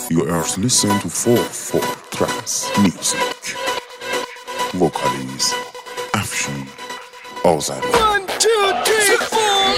You are listening to 4 Tracks Music. Vocalist Afshin Azari. 1, 2, 3, 4.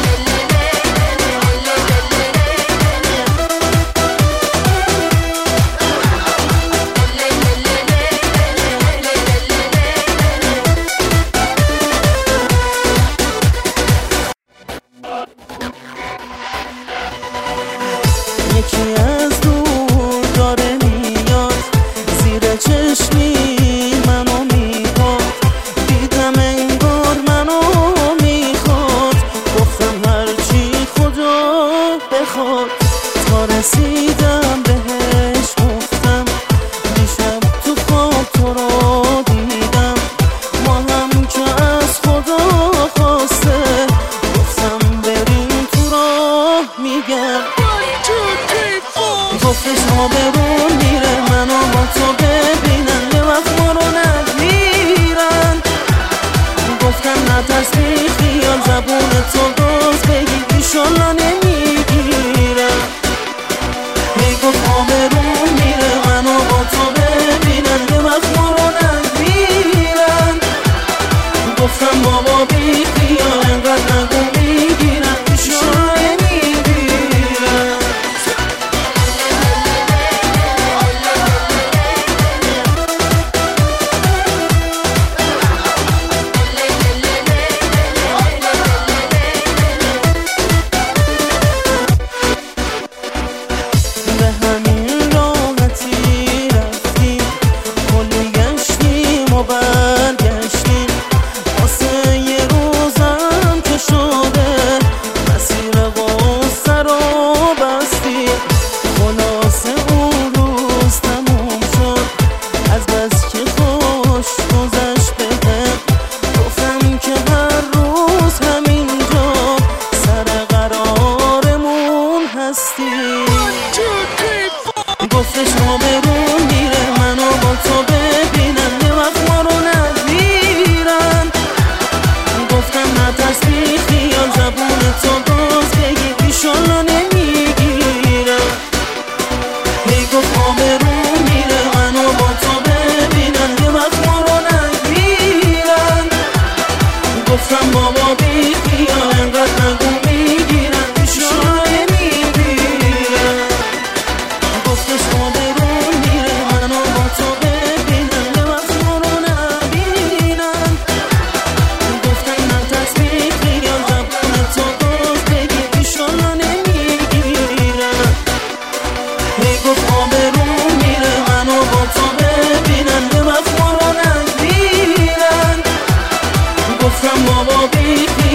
یکی از دور داره میاد، زیر چشمی منو میخواد، دیدم انگار منو میخواد، گفتم هرچی خدا بخواد، تا رسیدم بهش گفتم دیشب تو خواب تو رو دیدم، ما هم که از خدا خواسته، گفتم بریم تو راه میگم، گفتش آبرون میره منو با تو ببینن، یه وقت ما رو نمیرن، گفتم نترس بی خیال، زبون تو باز بگی ایشالله نمیگیرن، هی گفت آبرون میره منو با تو ببینن، یه وقت ما رو نمیرن، گفتم بابا بی خیال، انقدر نگو میگیرن ایشالله نمیگیرن. گفتش آبرون میره منو با تو ببینن، یه وقت ما رو نمیرن، گفتم نترس بی خیال، زبون تو باز بگی ایشالله نمیگیرن، هی گفت آبرون میره منو با تو ببینن، یه وقت ما رو نمیرن، گفتم بابا بی خیال، انقدر نگو میگیرن ایشالله نمیگیرن. گفتش آبرون میره منو با تو ببینن، یه وقت ما رو نبینن، گفتم نترس بی خیال، زبون تو باز بگی ایشالله نمیگیرن، هی گفت آبرون میره منو با تو ببینن، یه وقت ما رو نبینن، گفتم بابا بی خیال،